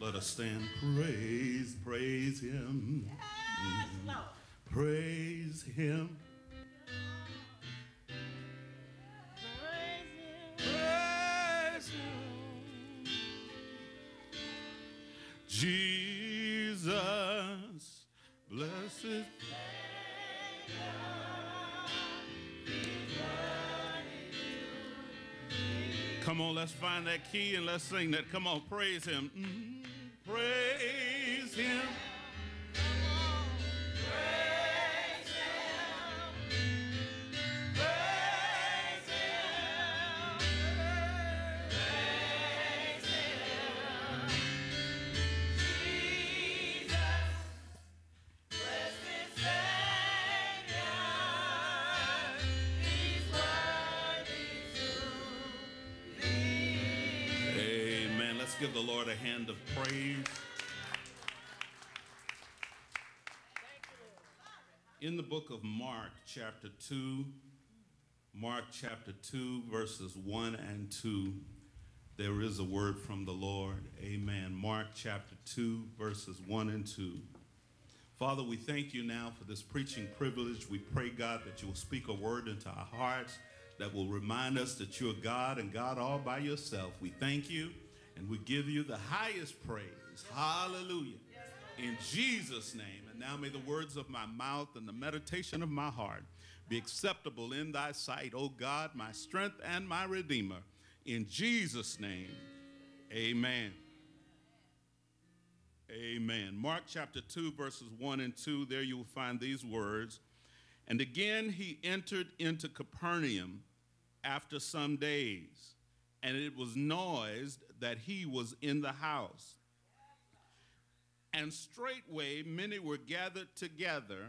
Let us stand. Praise him. Yes, Lord. Praise him. Praise him. Jesus, blessed. Come on, let's find that key and let's sing that. Come on, praise him. Praise him. Give the Lord a hand of praise. In the book of Mark, chapter 2, verses 1 and 2, there is a word from the Lord. Amen. Mark chapter 2, verses 1 and 2. Father, we thank you now for this preaching privilege. We pray, God, that you will speak a word into our hearts that will remind us that you're God and God all by yourself. We thank you. And we give you the highest praise. Hallelujah. In Jesus' name. And now may the words of my mouth and the meditation of my heart be acceptable in thy sight, O God, my strength and my redeemer. In Jesus' name, amen. Amen. Mark chapter 2, verses 1 and 2, there you will find these words. And again he entered into Capernaum after some days, and it was noised that he was in the house. And straightway many were gathered together,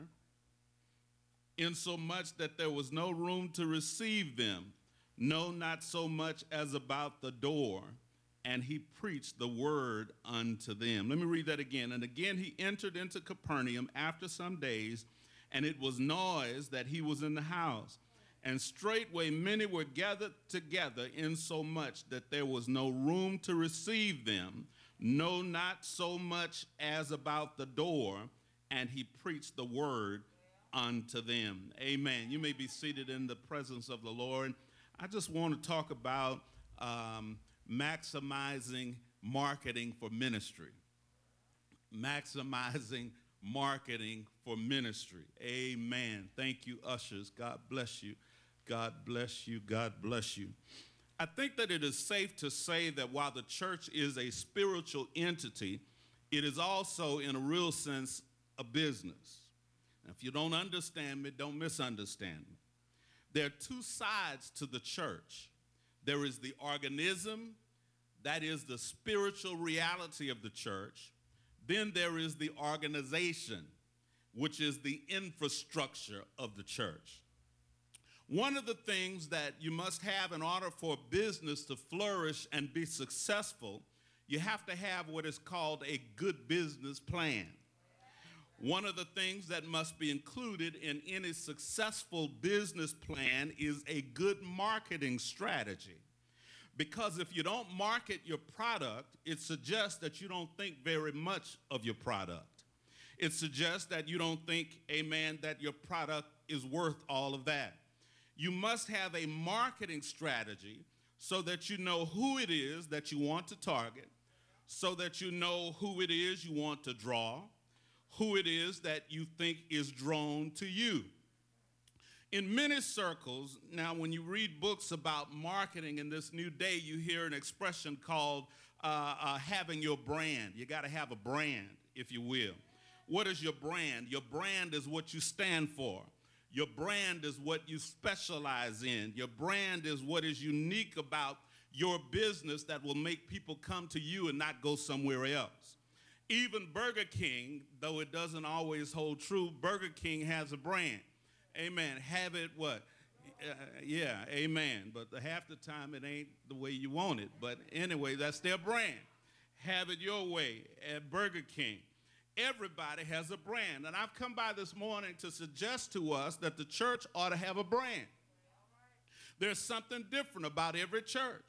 insomuch that there was no room to receive them, no, not so much as about the door. And he preached the word unto them. Let me read that again. And again he entered into Capernaum after some days, and it was noised that he was in the house. And straightway many were gathered together, insomuch that there was no room to receive them, no, not so much as about the door. And he preached the word unto them. Amen. You may be seated in the presence of the Lord. I just want to talk about maximizing marketing for ministry. Maximizing marketing for ministry. Amen. Thank you, ushers. God bless you. God bless you. God bless you. I think that it is safe to say that while the church is a spiritual entity, it is also, in a real sense, a business. Now, if you don't understand me, don't misunderstand me. There are two sides to the church. There is the organism, that is the spiritual reality of the church. Then there is the organization, which is the infrastructure of the church. One of the things that you must have in order for a business to flourish and be successful, you have to have what is called a good business plan. One of the things that must be included in any successful business plan is a good marketing strategy. Because if you don't market your product, it suggests that you don't think very much of your product. It suggests that you don't think, amen, that your product is worth all of that. You must have a marketing strategy so that you know who it is that you want to target, so that you know who it is you want to draw, who it is that you think is drawn to you. In many circles, now when you read books about marketing in this new day, you hear an expression called having your brand. You got to have a brand, if you will. What is your brand? Your brand is what you stand for. Your brand is what you specialize in. Your brand is what is unique about your business that will make people come to you and not go somewhere else. Even Burger King, though it doesn't always hold true, Burger King has a brand. Amen. Have it what? Yeah, amen. But half the time it ain't the way you want it. But anyway, that's their brand. Have it your way at Burger King. Everybody has a brand. And I've come by this morning to suggest to us that the church ought to have a brand. There's something different about every church.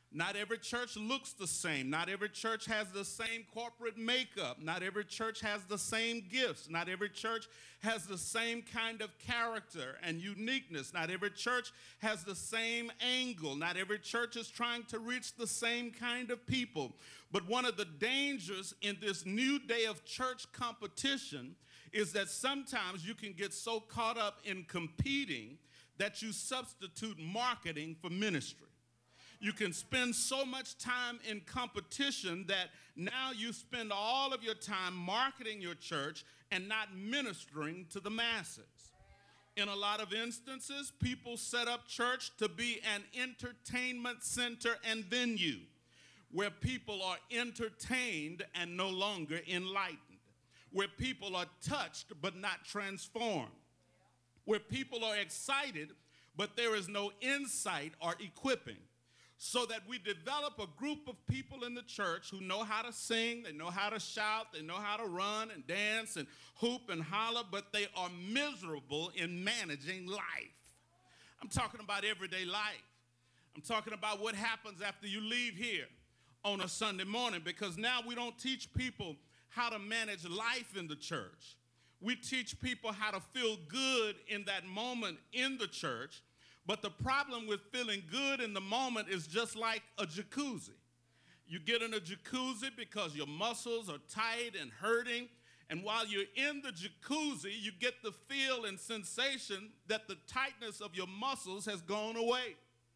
Not every church looks the same. Not every church has the same corporate makeup. Not every church has the same gifts. Not every church has the same kind of character and uniqueness. Not every church has the same angle. Not every church is trying to reach the same kind of people. But one of the dangers in this new day of church competition is that sometimes you can get so caught up in competing that you substitute marketing for ministry. You can spend so much time in competition that now you spend all of your time marketing your church and not ministering to the masses. In a lot of instances, people set up church to be an entertainment center and venue where people are entertained and no longer enlightened, where people are touched but not transformed, where people are excited but there is no insight or equipping. So that we develop a group of people in the church who know how to sing, they know how to shout, they know how to run and dance and hoop and holler, but they are miserable in managing life. I'm talking about everyday life. I'm talking about what happens after you leave here on a Sunday morning, because now we don't teach people how to manage life in the church. We teach people how to feel good in that moment in the church. But the problem with feeling good in the moment is just like a jacuzzi. You get in a jacuzzi because your muscles are tight and hurting, and while you're in the jacuzzi, you get the feel and sensation that the tightness of your muscles has gone away.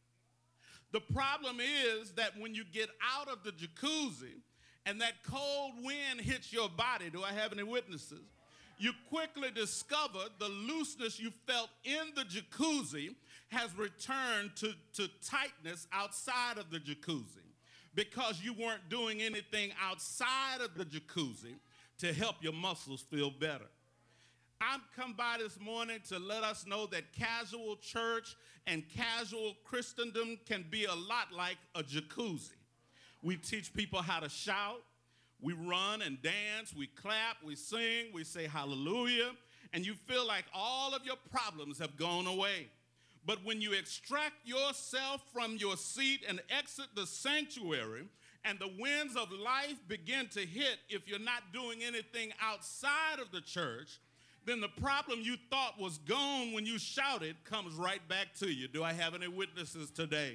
The problem is that when you get out of the jacuzzi and that cold wind hits your body, do I have any witnesses? You quickly discover the looseness you felt in the jacuzzi has returned to tightness outside of the jacuzzi because you weren't doing anything outside of the jacuzzi to help your muscles feel better. I've come by this morning to let us know that casual church and casual Christendom can be a lot like a jacuzzi. We teach people how to shout. We run and dance, we clap, we sing, we say hallelujah, and you feel like all of your problems have gone away. But when you extract yourself from your seat and exit the sanctuary, and the winds of life begin to hit if you're not doing anything outside of the church, then the problem you thought was gone when you shouted comes right back to you. Do I have any witnesses today?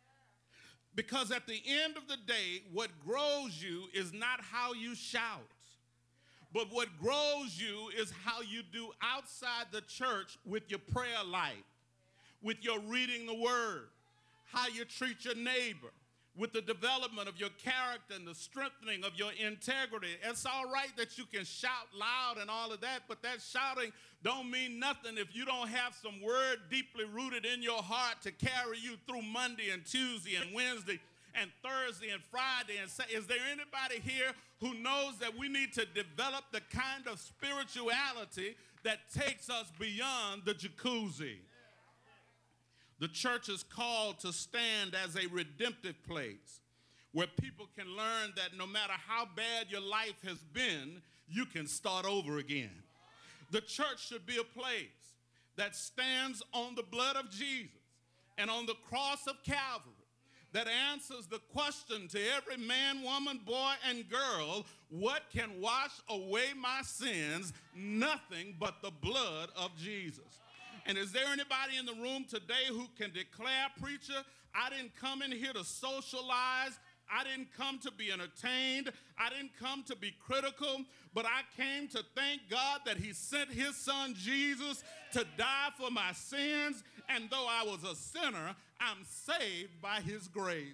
Because at the end of the day, what grows you is not how you shout, but what grows you is how you do outside the church with your prayer life, with your reading the word, how you treat your neighbor, with the development of your character and the strengthening of your integrity. It's all right that you can shout loud and all of that, but that shouting don't mean nothing if you don't have some word deeply rooted in your heart to carry you through Monday and Tuesday and Wednesday and Thursday and Friday. And say, is there anybody here who knows that we need to develop the kind of spirituality that takes us beyond the jacuzzi? The church is called to stand as a redemptive place where people can learn that no matter how bad your life has been, you can start over again. The church should be a place that stands on the blood of Jesus and on the cross of Calvary, that answers the question to every man, woman, boy, and girl, what can wash away my sins? Nothing but the blood of Jesus. And is there anybody in the room today who can declare, preacher, I didn't come in here to socialize. I didn't come to be entertained. I didn't come to be critical, but I came to thank God that he sent his son Jesus to die for my sins. And though I was a sinner, I'm saved by his grace.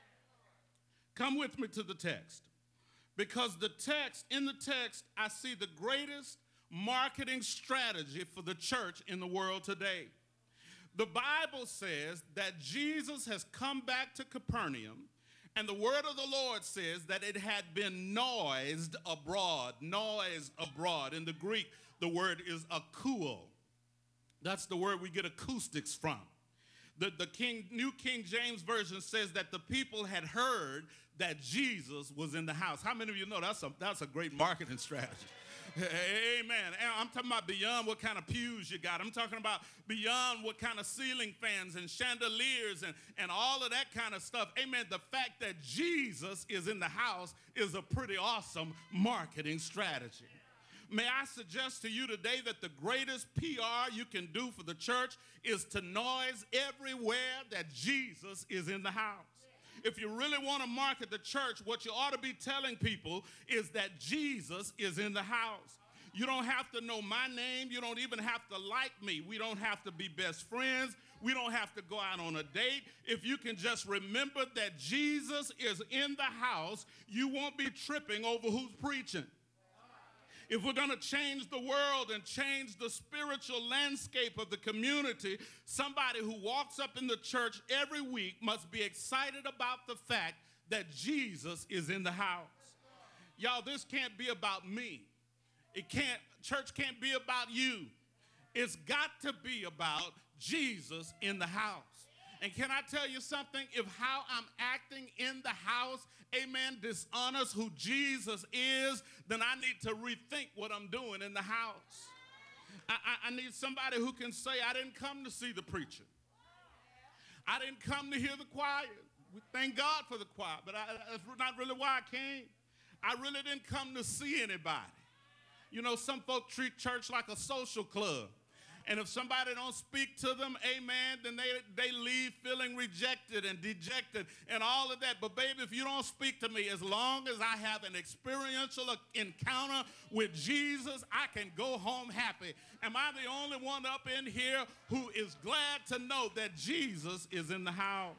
Come with me to the text, because in the text, I see the greatest marketing strategy for the church in the world today. The Bible says that Jesus has come back to Capernaum, and the word of the Lord says that it had been noised abroad. Noised abroad. In the Greek, the word is akouo. That's the word we get acoustics from. The New King James Version says that the people had heard that Jesus was in the house. How many of you know that's a great marketing strategy? Amen. And I'm talking about beyond what kind of pews you got. I'm talking about beyond what kind of ceiling fans and chandeliers and all of that kind of stuff. Amen. The fact that Jesus is in the house is a pretty awesome marketing strategy. May I suggest to you today that the greatest PR you can do for the church is to noise everywhere that Jesus is in the house. If you really want to market the church, what you ought to be telling people is that Jesus is in the house. You don't have to know my name. You don't even have to like me. We don't have to be best friends. We don't have to go out on a date. If you can just remember that Jesus is in the house, you won't be tripping over who's preaching. If we're going to change the world and change the spiritual landscape of the community, somebody who walks up in the church every week must be excited about the fact that Jesus is in the house. Y'all, this can't be about me. Church can't be about you. It's got to be about Jesus in the house. And can I tell you something? If how I'm acting in the house, amen, dishonors who Jesus is, then I need to rethink what I'm doing in the house. I need somebody who can say, I didn't come to see the preacher. I didn't come to hear the choir. We thank God for the choir, but that's not really why I came. I really didn't come to see anybody. You know, some folk treat church like a social club. And if somebody don't speak to them, amen, then they leave feeling rejected and dejected and all of that. But baby, if you don't speak to me, as long as I have an experiential encounter with Jesus, I can go home happy. Am I the only one up in here who is glad to know that Jesus is in the house?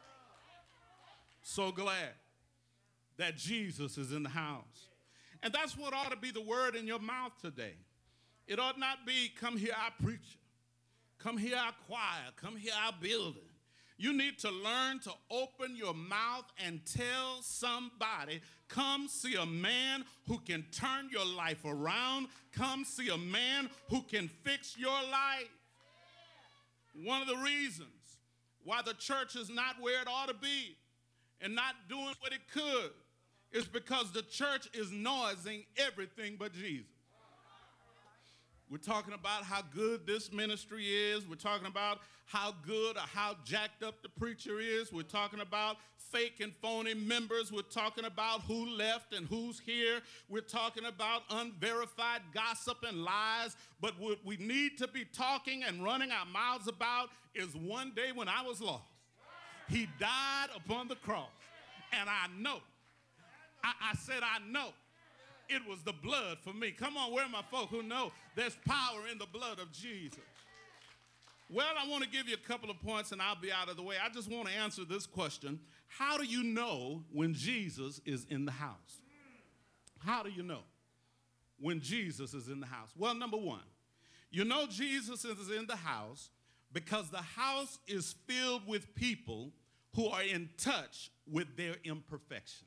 So glad that Jesus is in the house. And that's what ought to be the word in your mouth today. It ought not be, come hear our preacher, come hear our choir, come hear our building. You need to learn to open your mouth and tell somebody, come see a man who can turn your life around. Come see a man who can fix your life. One of the reasons why the church is not where it ought to be and not doing what it could is because the church is noising everything but Jesus. We're talking about how good this ministry is. We're talking about how good or how jacked up the preacher is. We're talking about fake and phony members. We're talking about who left and who's here. We're talking about unverified gossip and lies. But what we need to be talking and running our mouths about is one day when I was lost, he died upon the cross. And I know, I said I know. It was the blood for me. Come on, where are my folk who know there's power in the blood of Jesus? Well, I want to give you a couple of points and I'll be out of the way. I just want to answer this question. How do you know when Jesus is in the house? How do you know when Jesus is in the house? Well, number one, you know Jesus is in the house because the house is filled with people who are in touch with their imperfections.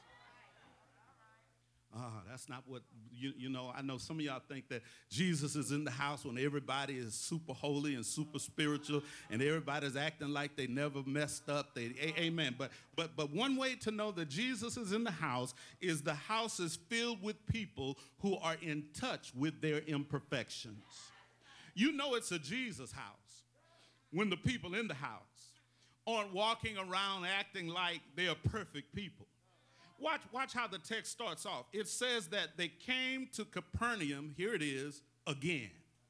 That's not what, you know, I know some of y'all think that Jesus is in the house when everybody is super holy and super spiritual and everybody's acting like they never messed up. Amen. But one way to know that Jesus is in the house is the house is filled with people who are in touch with their imperfections. You know it's a Jesus house when the people in the house aren't walking around acting like they are perfect people. Watch how the text starts off. It says that they came to Capernaum. Here it is again.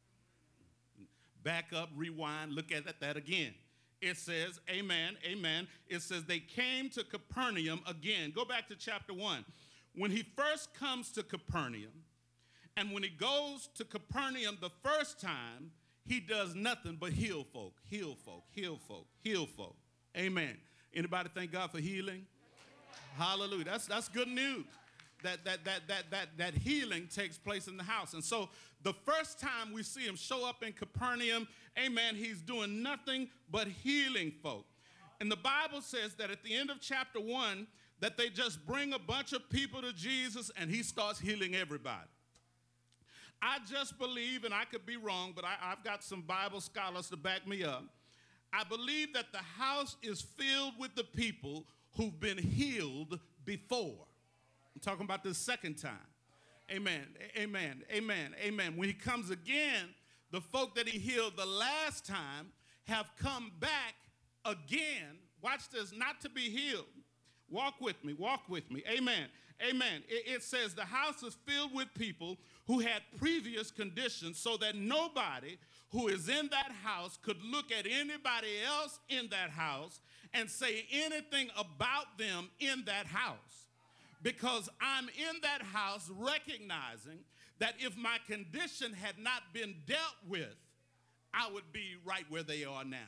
Back up, rewind, look at that again. It says, amen, amen. It says they came to Capernaum again. Go back to chapter 1. When he first comes to Capernaum, and when he goes to Capernaum the first time, he does nothing but heal folk, heal folk, heal folk, heal folk. Amen. Anybody thank God for healing? Hallelujah. That's good news. That healing takes place in the house. And so the first time we see him show up in Capernaum, amen, he's doing nothing but healing folk. And the Bible says that at the end of chapter 1, that they just bring a bunch of people to Jesus and he starts healing everybody. I just believe, and I could be wrong, but I've got some Bible scholars to back me up. I believe that the house is filled with the people who've been healed before. I'm talking about the second time. Amen. Amen. Amen. Amen. When he comes again, the folk that he healed the last time have come back again. Watch this, not to be healed. Walk with me. Walk with me. Amen. Amen. It says the house is filled with people who had previous conditions so that nobody who is in that house could look at anybody else in that house and say anything about them in that house. Because I'm in that house recognizing that if my condition had not been dealt with, I would be right where they are now.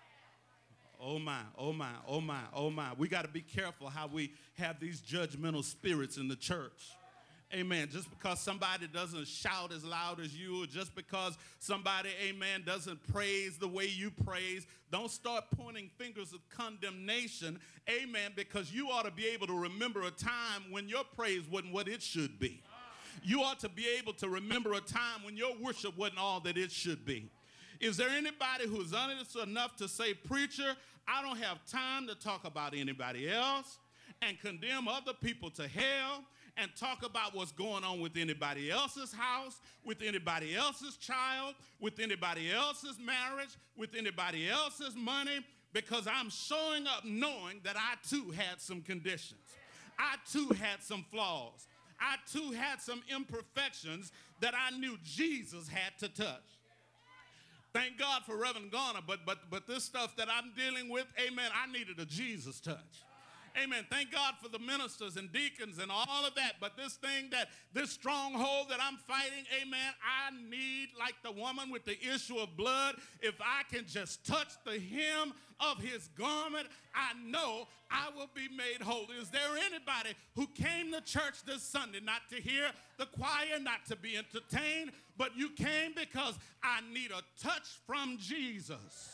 Oh my, oh my, oh my, oh my. We got to be careful how we have these judgmental spirits in the church. Amen. Just because somebody doesn't shout as loud as you, or just because somebody, amen, doesn't praise the way you praise, don't start pointing fingers of condemnation, amen, because you ought to be able to remember a time when your praise wasn't what it should be. You ought to be able to remember a time when your worship wasn't all that it should be. Is there anybody who's honest enough to say, preacher, I don't have time to talk about anybody else and condemn other people to hell and talk about what's going on with anybody else's house, with anybody else's child, with anybody else's marriage, with anybody else's money, because I'm showing up knowing that I too had some conditions. I too had some flaws. I too had some imperfections that I knew Jesus had to touch. Thank God for Reverend Garner, but this stuff that I'm dealing with, amen, I needed a Jesus touch. Amen. Thank God for the ministers and deacons and all of that. But this thing this stronghold that I'm fighting, amen, I need, like the woman with the issue of blood, if I can just touch the hem of his garment, I know I will be made whole. Is there anybody who came to church this Sunday not to hear the choir, not to be entertained, but you came because I need a touch from Jesus?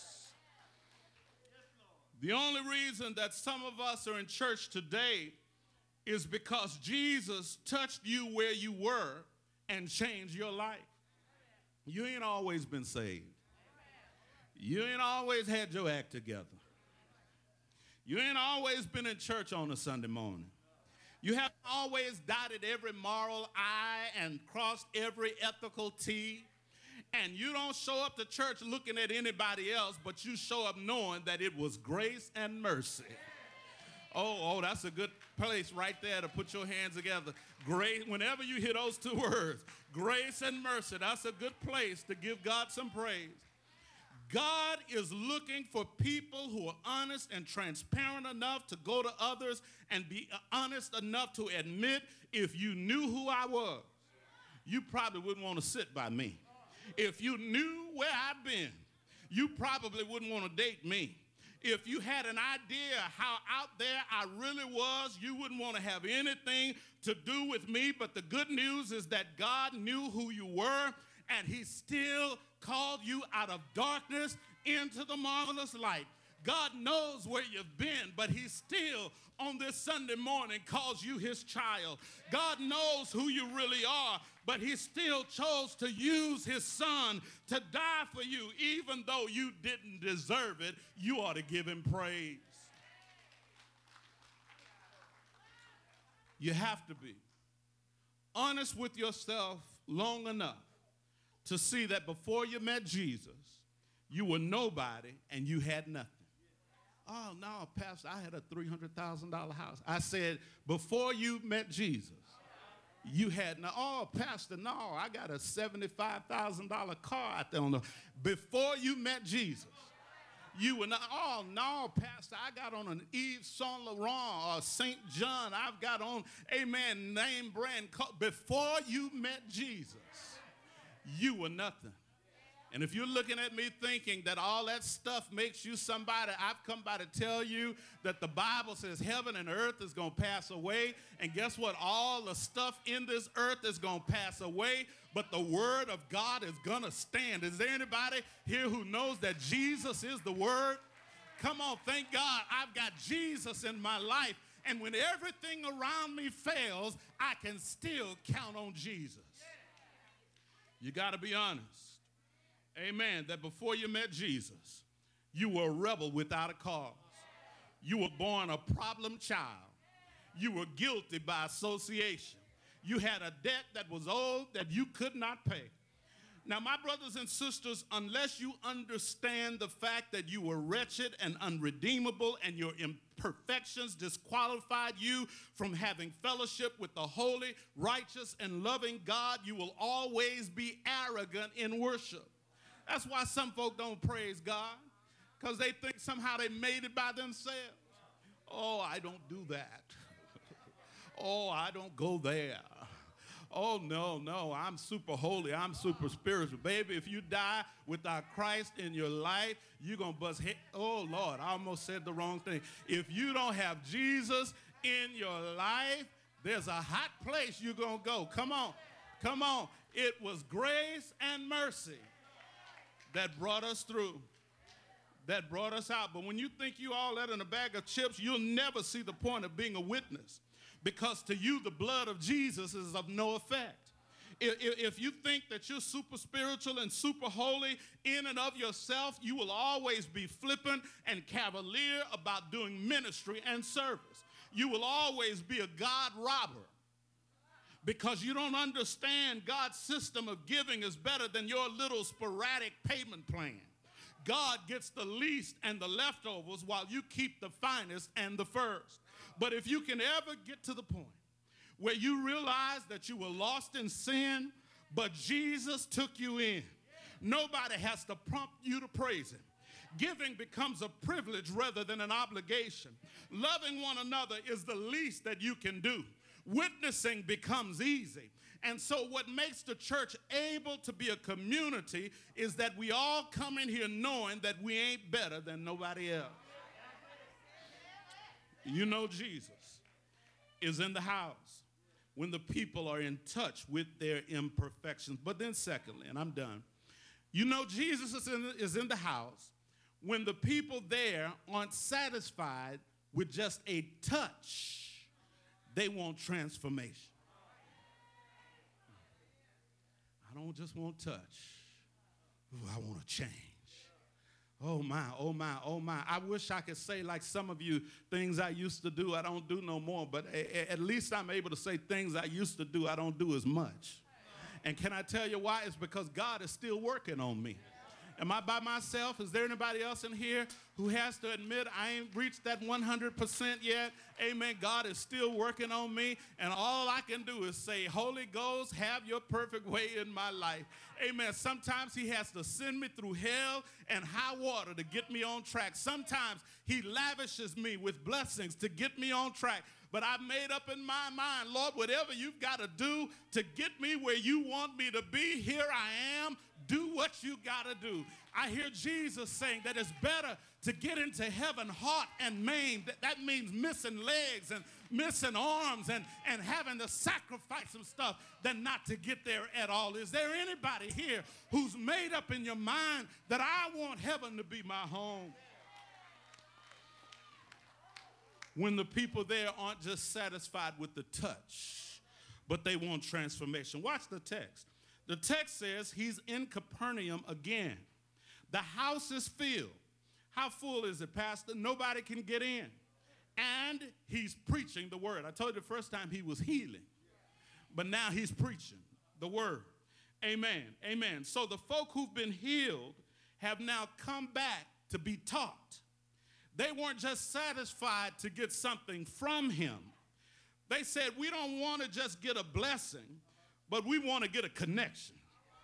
The only reason that some of us are in church today is because Jesus touched you where you were and changed your life. You ain't always been saved. You ain't always had your act together. You ain't always been in church on a Sunday morning. You haven't always dotted every moral I and crossed every ethical T. And you don't show up to church looking at anybody else, but you show up knowing that it was grace and mercy. Oh, that's a good place right there to put your hands together. Grace, whenever you hear those two words, grace and mercy, that's a good place to give God some praise. God is looking for people who are honest and transparent enough to go to others and be honest enough to admit, if you knew who I was, you probably wouldn't want to sit by me. If you knew where I've been, you probably wouldn't want to date me. If you had an idea how out there I really was, you wouldn't want to have anything to do with me. But the good news is that God knew who you were, and he still called you out of darkness into the marvelous light. God knows where you've been, but he still on this Sunday morning calls you his child. God knows who you really are, but he still chose to use his son to die for you. Even though you didn't deserve it, you ought to give him praise. You have to be honest with yourself long enough to see that before you met Jesus, you were nobody and you had nothing. Oh, no, Pastor, I had a $300,000 house. I said, before you met Jesus, you had no. Oh, Pastor, no, I got a $75,000 car out there on the. Before you met Jesus, you were not. Oh, no, Pastor, I got on an Yves Saint Laurent or St. John. I've got on, amen, name brand. Before you met Jesus, you were nothing. And if you're looking at me thinking that all that stuff makes you somebody, I've come by to tell you that the Bible says heaven and earth is going to pass away. And guess what? All the stuff in this earth is going to pass away, but the word of God is going to stand. Is there anybody here who knows that Jesus is the word? Come on, thank God I've got Jesus in my life. And when everything around me fails, I can still count on Jesus. You got to be honest. Amen, that before you met Jesus, you were a rebel without a cause. You were born a problem child. You were guilty by association. You had a debt that was owed that you could not pay. Now, my brothers and sisters, unless you understand the fact that you were wretched and unredeemable and your imperfections disqualified you from having fellowship with the holy, righteous, and loving God, you will always be arrogant in worship. That's why some folk don't praise God, because they think somehow they made it by themselves. Oh, I don't do that. Oh, I don't go there. Oh, no, I'm super holy. I'm super spiritual. Baby, if you die without Christ in your life, you're going to bust head. Oh, Lord, I almost said the wrong thing. If you don't have Jesus in your life, there's a hot place you're going to go. Come on. Come on. It was grace and mercy that brought us through, that brought us out. But when you think you all that in a bag of chips, you'll never see the point of being a witness. Because to you, the blood of Jesus is of no effect. If you think that you're super spiritual and super holy in and of yourself, you will always be flippant and cavalier about doing ministry and service. You will always be a God robber because you don't understand God's system of giving is better than your little sporadic payment plan. God gets the least and the leftovers while you keep the finest and the first. But if you can ever get to the point where you realize that you were lost in sin, but Jesus took you in, nobody has to prompt you to praise him. Giving becomes a privilege rather than an obligation. Loving one another is the least that you can do. Witnessing becomes easy. And so what makes the church able to be a community is that we all come in here knowing that we ain't better than nobody else. You know Jesus is in the house when the people are in touch with their imperfections. But then secondly, and I'm done, you know Jesus is in the house when the people there aren't satisfied with just a touch. They want transformation. I don't just want touch. Ooh, I want to change. Oh my, oh my, oh my. I wish I could say like some of you, things I used to do, I don't do no more. But at least I'm able to say things I used to do, I don't do as much. And can I tell you why? It's because God is still working on me. Am I by myself? Is there anybody else in here who has to admit I ain't reached that 100% yet? Amen. God is still working on me. And all I can do is say, Holy Ghost, have your perfect way in my life. Amen. Sometimes he has to send me through hell and high water to get me on track. Sometimes he lavishes me with blessings to get me on track. But I've made up in my mind, Lord, whatever you've got to do to get me where you want me to be, here I am. Do what you got to do. I hear Jesus saying that it's better to get into heaven heart and maimed. That means missing legs and missing arms and having to sacrifice some stuff than not to get there at all. Is there anybody here who's made up in your mind that I want heaven to be my home? When the people there aren't just satisfied with the touch, but they want transformation. Watch the text. The text says he's in Capernaum again. The house is filled. How full is it, Pastor? Nobody can get in. And he's preaching the word. I told you the first time he was healing. But now he's preaching the word. Amen. Amen. So the folk who've been healed have now come back to be taught. They weren't just satisfied to get something from him. They said, we don't want to just get a blessing, but we want to get a connection.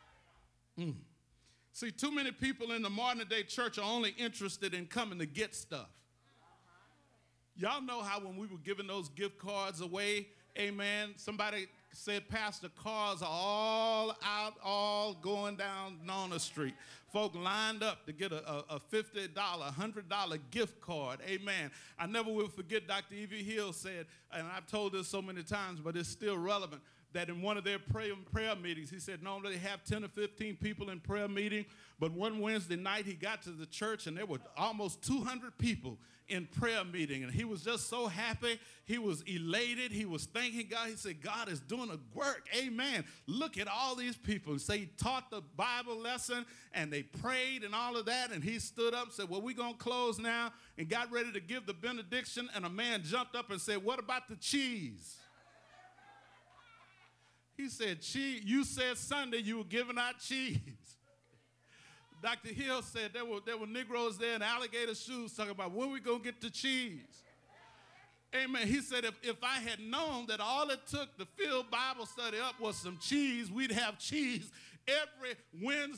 See, too many people in the modern day church are only interested in coming to get stuff. Y'all know how when we were giving those gift cards away, amen, somebody said, Pastor, cars are all out, all going down on the street. Folk lined up to get a $50, $100 gift card. Amen. I never will forget Dr. E.V. Hill said, and I've told this so many times, but it's still relevant, that in one of their prayer meetings, he said normally they have 10 or 15 people in prayer meeting, but one Wednesday night he got to the church and there were almost 200 people in prayer meeting, and he was just so happy. He was elated. He was thanking God. He said, God is doing a work. Amen. Look at all these people. So he taught the Bible lesson, and they prayed and all of that, and he stood up and said, well, we're going to close now, and got ready to give the benediction, and a man jumped up and said, what about the cheese? He said, cheese. You said Sunday you were giving out cheese. Dr. Hill said there were Negroes there in alligator shoes talking about when we going to get the cheese. Amen. He said if I had known that all it took to fill Bible study up was some cheese, we'd have cheese every Wednesday